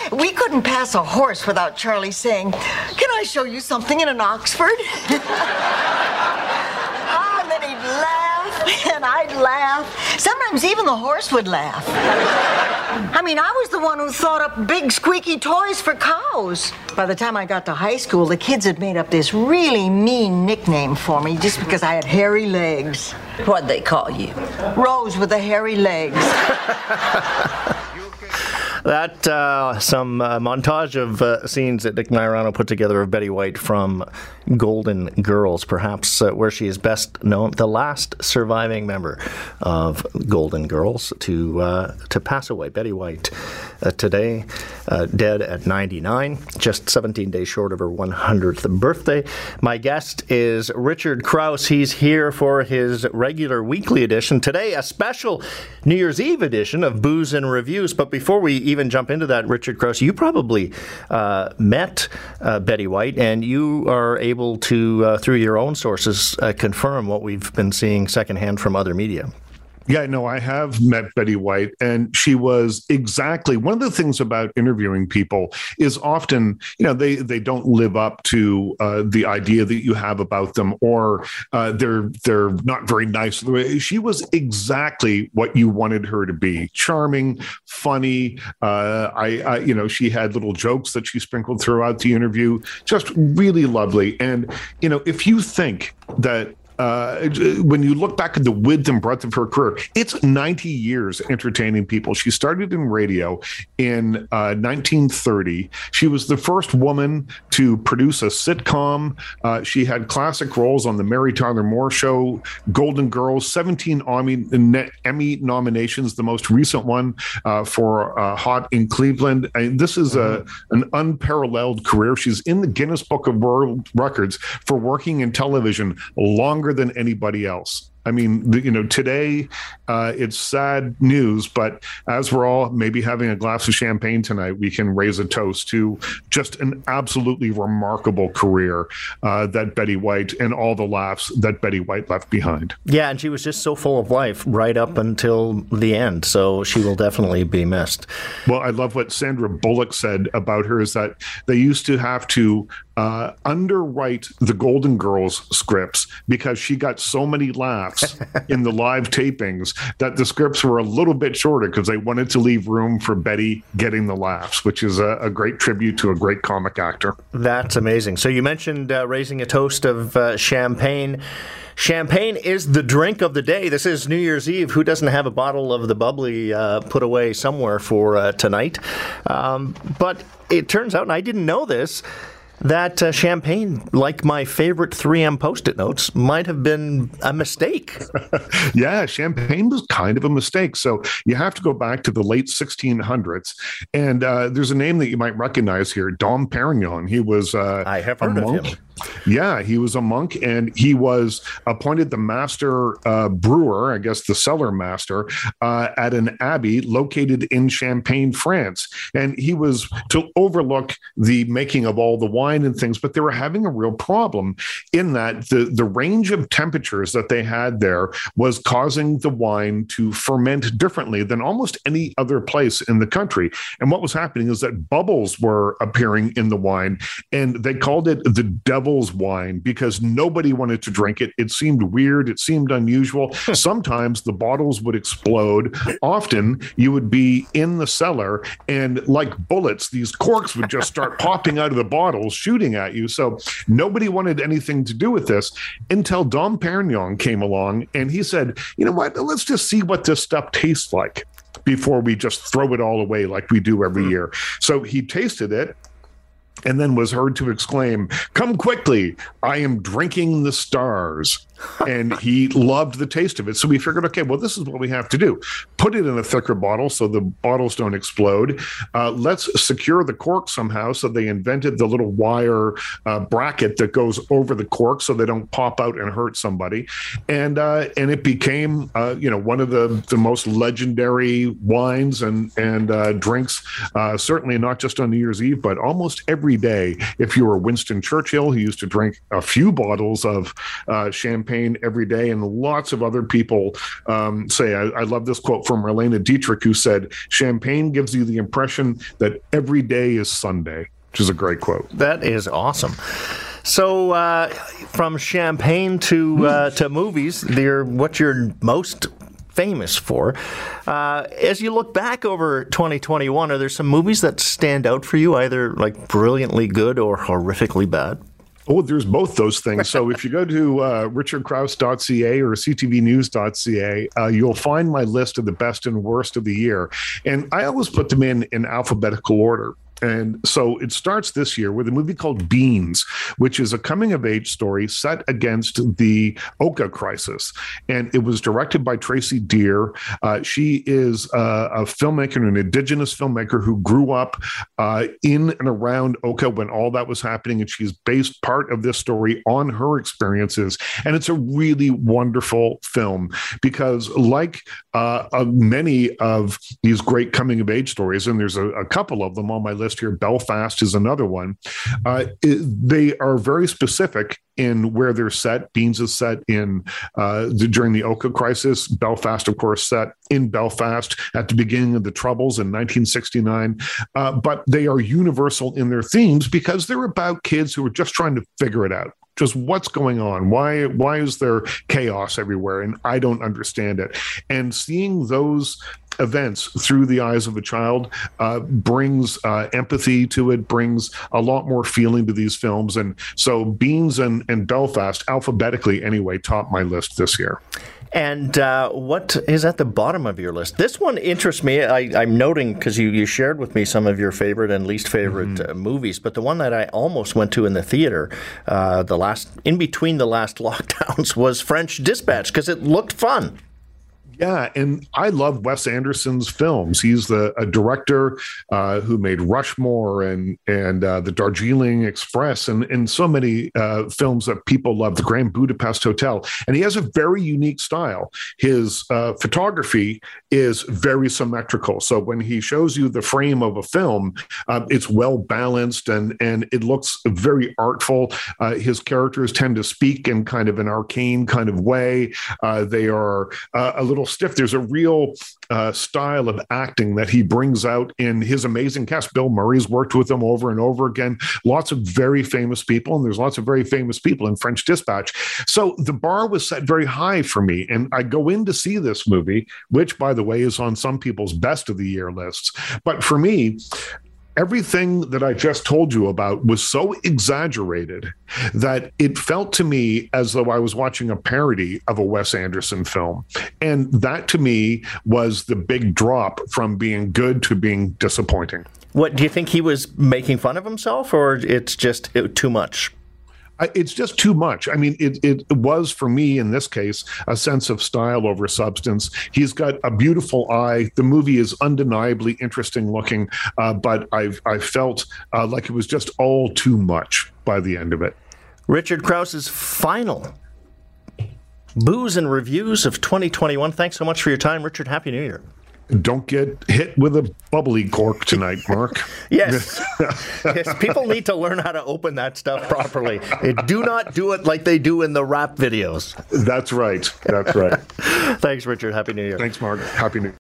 We couldn't pass a horse without Charlie saying, "Can I show you something in an Oxford?" And then he'd laugh, and I'd laugh. Sometimes even the horse would laugh. I mean, I was the one who thought up big squeaky toys for cows. By the time I got to high school, the kids had made up this really mean nickname for me just because I had hairy legs. What'd they call you? Rose with the hairy legs. That, some montage of scenes that Nick Majorano put together of Betty White from Golden Girls, perhaps where she is best known, the last surviving member of Golden Girls to pass away. Betty White, today, dead at 99, just 17 days short of her 100th birthday. My guest is Richard Crouse. He's here for his regular weekly edition. Today, a special New Year's Eve edition of Booze and Reviews. But before we even jump into that, Richard Crouse, you probably met Betty White, and you are able to, through your own sources, confirm what we've been seeing secondhand from other media. Yeah, no, I have met Betty White, and she was exactly one of the things about interviewing people is often, they don't live up to the idea that you have about them, or they're not very nice. She was exactly what you wanted her to be: charming, funny. She had little jokes that she sprinkled throughout the interview, just really lovely. And if you think that. When you look back at the width and breadth of her career, it's 90 years entertaining people. She started in radio in 1930. She was the first woman to produce a sitcom. She had classic roles on The Mary Tyler Moore Show, Golden Girls, 17 Emmy nominations, the most recent one for Hot in Cleveland. This is an unparalleled career. She's in the Guinness Book of World Records for working in television longer than anybody else. I mean, today it's sad news, but as we're all maybe having a glass of champagne tonight, we can raise a toast to just an absolutely remarkable career that Betty White, and all the laughs that Betty White left behind. Yeah, and she was just so full of life right up until the end, so she will definitely be missed. Well, I love what Sandra Bullock said about her, is that they used to have to underwrite the Golden Girls scripts because she got so many laughs in the live tapings that the scripts were a little bit shorter because they wanted to leave room for Betty getting the laughs, which is a great tribute to a great comic actor. That's amazing. So you mentioned raising a toast of champagne. Champagne is the drink of the day. This is New Year's Eve. Who doesn't have a bottle of the bubbly put away somewhere for tonight? But it turns out, and I didn't know this, that champagne, like my favorite 3M Post-it notes, might have been a mistake. Yeah, champagne was kind of a mistake. So you have to go back to the late 1600s. And there's a name that you might recognize here, Dom Perignon. He was I have heard of him. Yeah, he was a monk, and he was appointed the master brewer, I guess the cellar master, at an abbey located in Champagne, France. And he was to overlook the making of all the wine and things, but they were having a real problem in that the range of temperatures that they had there was causing the wine to ferment differently than almost any other place in the country. And what was happening is that bubbles were appearing in the wine, and they called it the devil's wine because nobody wanted to drink it. It seemed weird. It seemed unusual. Sometimes the bottles would explode. Often you would be in the cellar, and like bullets, these corks would just start popping out of the bottles, shooting at you. So nobody wanted anything to do with this until Dom Perignon came along, and he said, you know what, let's just see what this stuff tastes like before we just throw it all away like we do every year. So he tasted it, and then was heard to exclaim, "Come quickly, I am drinking the stars." And he loved the taste of it. So we figured, okay, well, this is what we have to do. Put it in a thicker bottle so the bottles don't explode. Let's secure the cork somehow. So they invented the little wire bracket that goes over the cork so they don't pop out and hurt somebody. And it became, one of the most legendary wines and drinks, certainly not just on New Year's Eve, but almost every every day. If you were Winston Churchill, who used to drink a few bottles of champagne every day, and lots of other people say, I love this quote from Marlene Dietrich, who said, "Champagne gives you the impression that every day is Sunday," which is a great quote. That is awesome. So from champagne to movies, what you're most famous for. As you look back over 2021, are there some movies that stand out for you, either like brilliantly good or horrifically bad? Oh, there's both those things. So if you go to richardkrause.ca or ctvnews.ca, you'll find my list of the best and worst of the year. And I always put them in alphabetical order. And so it starts this year with a movie called Beans, which is a coming-of-age story set against the Oka crisis. And it was directed by Tracy Deer. She is a filmmaker, an indigenous filmmaker who grew up in and around Oka when all that was happening. And she's based part of this story on her experiences. And it's a really wonderful film because like many of these great coming-of-age stories, and there's a couple of them on my list here. Belfast is another one. They are very specific in where they're set. Beans is set in during the Oka crisis. Belfast, of course, set in Belfast at the beginning of the Troubles in 1969. But they are universal in their themes because they're about kids who are just trying to figure it out. Just what's going on? Why is there chaos everywhere? And I don't understand it. And seeing those events through the eyes of a child brings empathy to it, brings a lot more feeling to these films. And so Beans and Belfast, alphabetically anyway, topped my list this year. And what is at the bottom of your list? This one interests me. I'm noting because you shared with me some of your favorite and least favorite movies, but the one that I almost went to in the theater in between the last lockdowns was French Dispatch because it looked fun. Yeah, and I love Wes Anderson's films. He's a director who made Rushmore and the Darjeeling Express and so many films that people love, the Grand Budapest Hotel. And he has a very unique style. His photography is very symmetrical. So when he shows you the frame of a film, it's well balanced and it looks very artful. His characters tend to speak in kind of an arcane kind of way. They are a little stiff. There's a real style of acting that he brings out in his amazing cast. Bill Murray's worked with him over and over again. Lots of very famous people, and there's lots of very famous people in French Dispatch. So the bar was set very high for me, and I go in to see this movie, which, by the way, is on some people's best of the year lists. But for me, everything that I just told you about was so exaggerated that it felt to me as though I was watching a parody of a Wes Anderson film. And that to me was the big drop from being good to being disappointing. What, do you think he was making fun of himself or it's just too much? It's just too much. I mean, it was, for me, in this case, a sense of style over substance. He's got a beautiful eye. The movie is undeniably interesting looking, but I felt like it was just all too much by the end of it. Richard Krause's final booze and reviews of 2021. Thanks so much for your time, Richard. Happy New Year. Don't get hit with a bubbly cork tonight, Mark. Yes. Yes. People need to learn how to open that stuff properly. Do not do it like they do in the rap videos. That's right. That's right. Thanks, Richard. Happy New Year. Thanks, Mark. Happy New Year.